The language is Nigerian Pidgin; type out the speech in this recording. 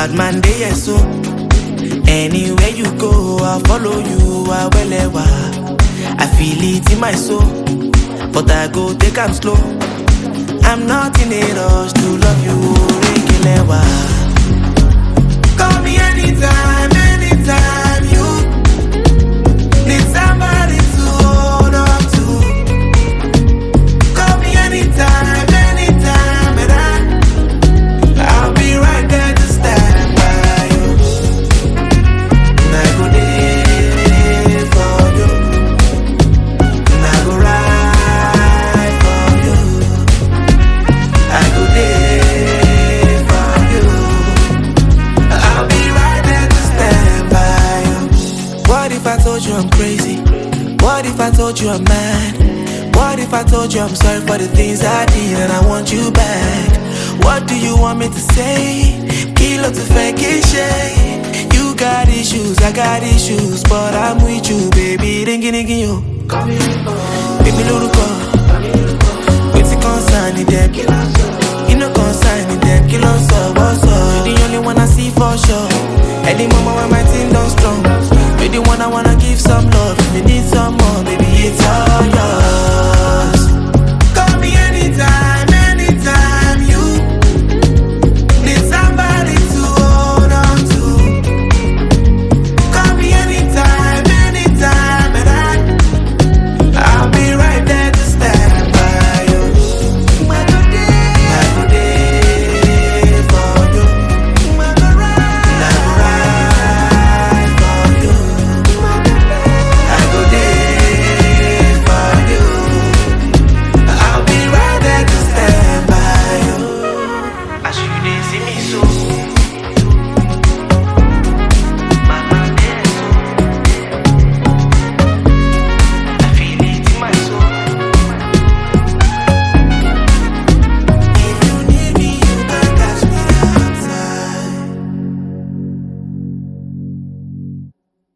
Bad man dey yes so. Anywhere you go, I follow you, I will. I feel it in my soul, but I go take am slow. I'm not in a rush to love you, Rekilewa. Call me anytime, anytime you need somebody to hold on to. Call me anytime, anytime, and I'll be right there to stand by you. And I go there for you, and I go ride for you. I go there for you. I'll be right there to stand by you. What if I told you I'm crazy? What if I told you I'm mad? What if I told you I'm sorry for the things I did and I want you back? What do you want me to say? Kilo to fake it. You got issues, I got issues, but I'm with you, baby. Ringy yo. Baby, little call. What's it concerning them? You know concerning them. Kill us up, what's up? You're the only one I see for sure. Any moment when my